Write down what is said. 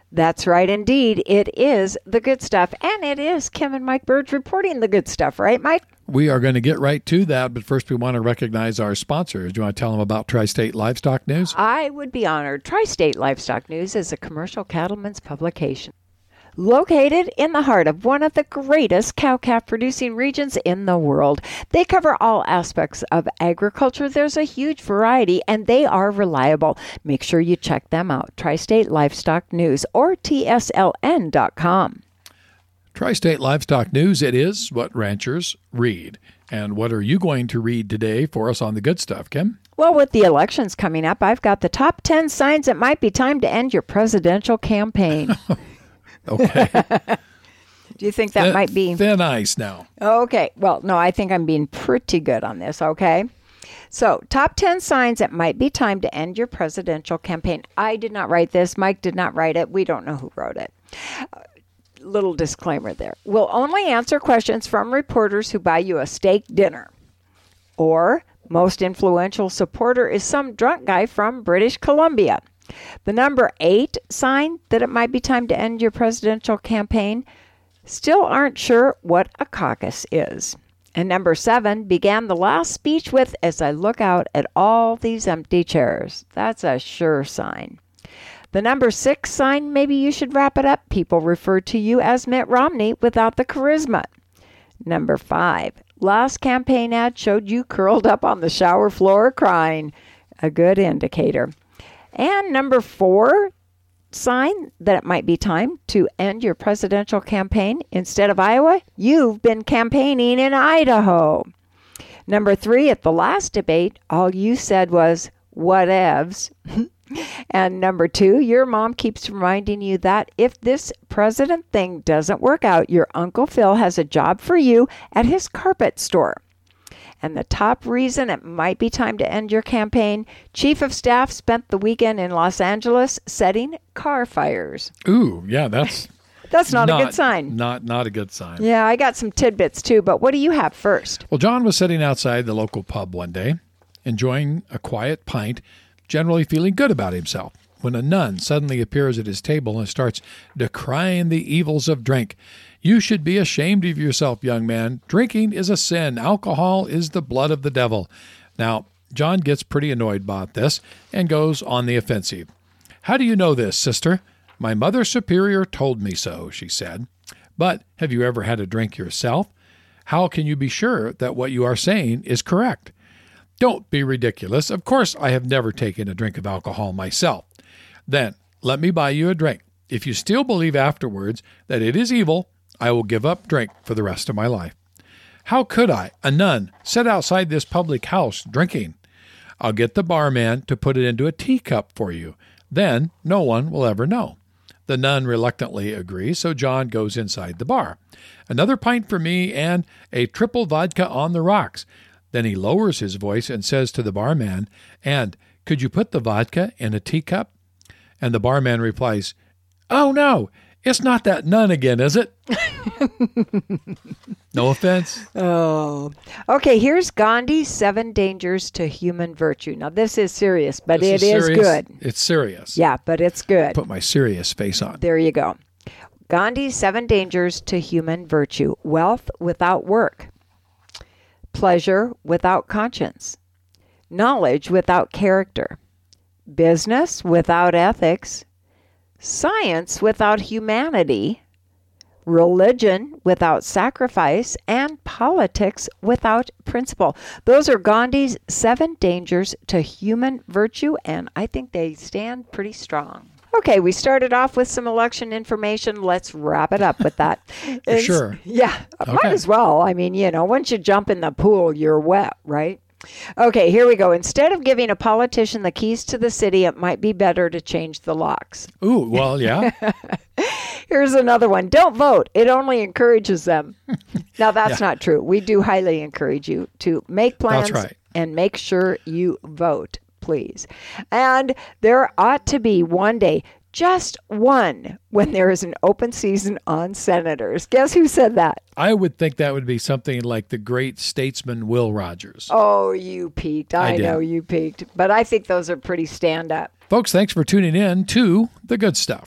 That's right, indeed. It is the good stuff. And it is Kim and Mike Burge reporting the good stuff, right, Mike? We are going to get right to that, but first we want to recognize our sponsors. Do you want to tell them about Tri-State Livestock News? I would be honored. Tri-State Livestock News is a commercial cattleman's publication located in the heart of one of the greatest cow-calf producing regions in the world. They cover all aspects of agriculture. There's a huge variety, and they are reliable. Make sure you check them out. Tri-State Livestock News or TSLN.com. Tri-State Livestock News, it is what ranchers read. And what are you going to read today for us on the good stuff, Kim? Well, with the elections coming up, I've got the top 10 signs it might be time to end your presidential campaign. Okay. Do you think that might be thin ice now? Okay. Well, no, I think I'm being pretty good on this, okay? So, top 10 signs it might be time to end your presidential campaign. I did not write this. Mike did not write it. We don't know who wrote it. Little disclaimer there. We'll only answer questions from reporters who buy you a steak dinner. Or, most influential supporter is some drunk guy from British Columbia. The number 8 sign that it might be time to end your presidential campaign, still aren't sure what a caucus is. And number 7 began the last speech with, as I look out at all these empty chairs. That's a sure sign. The number 6 sign, maybe you should wrap it up. People refer to you as Mitt Romney without the charisma. Number 5, last campaign ad showed you curled up on the shower floor crying. A good indicator. And number 4 sign that it might be time to end your presidential campaign. Instead of Iowa, you've been campaigning in Idaho. Number 3, at the last debate, all you said was, whatevs. And number 2, your mom keeps reminding you that if this president thing doesn't work out, your Uncle Phil has a job for you at his carpet store. And the top reason it might be time to end your campaign, Chief of Staff spent the weekend in Los Angeles setting car fires. Ooh, yeah, that's not a good sign. Not a good sign. Yeah, I got some tidbits too, but what do you have first? Well, John was sitting outside the local pub one day, enjoying a quiet pint, generally feeling good about himself, when a nun suddenly appears at his table and starts decrying the evils of drink. You should be ashamed of yourself, young man. Drinking is a sin. Alcohol is the blood of the devil. Now, John gets pretty annoyed about this and goes on the offensive. How do you know this, sister? My mother superior told me so, she said. But have you ever had a drink yourself? How can you be sure that what you are saying is correct? Don't be ridiculous. Of course, I have never taken a drink of alcohol myself. Then, let me buy you a drink. If you still believe afterwards that it is evil, I will give up drink for the rest of my life. How could I, a nun, sit outside this public house drinking? I'll get the barman to put it into a teacup for you. Then no one will ever know. The nun reluctantly agrees, so John goes inside the bar. Another pint for me and a triple vodka on the rocks. Then he lowers his voice and says to the barman, and could you put the vodka in a teacup? And the barman replies, oh no, it's not that nun again, is it? No offense. Oh. Okay, here's Gandhi's 7 Dangers to Human Virtue. Now, this is serious, but it is good. It's serious. Yeah, but it's good. Put my serious face on. There you go. Gandhi's 7 Dangers to Human Virtue. Wealth without work. Pleasure without conscience. Knowledge without character. Business without ethics. Science without humanity, religion without sacrifice, and politics without principle. Those are Gandhi's 7 Dangers to Human Virtue, and I think they stand pretty strong. Okay, we started off with some election information. Let's wrap it up with that. Sure. Yeah, okay. Might as well. I mean, once you jump in the pool, you're wet, right? Okay, here we go. Instead of giving a politician the keys to the city, it might be better to change the locks. Ooh, well, yeah. Here's another one. Don't vote. It only encourages them. Now, that's not true. We do highly encourage you to make plans and make sure you vote, please. And there ought to be one day, just one, when there is an open season on senators. Guess who said that? I would think that would be something like the great statesman Will Rogers. Oh, you peaked. I know you peaked. But I think those are pretty stand-up. Folks, thanks for tuning in to The Good Stuff.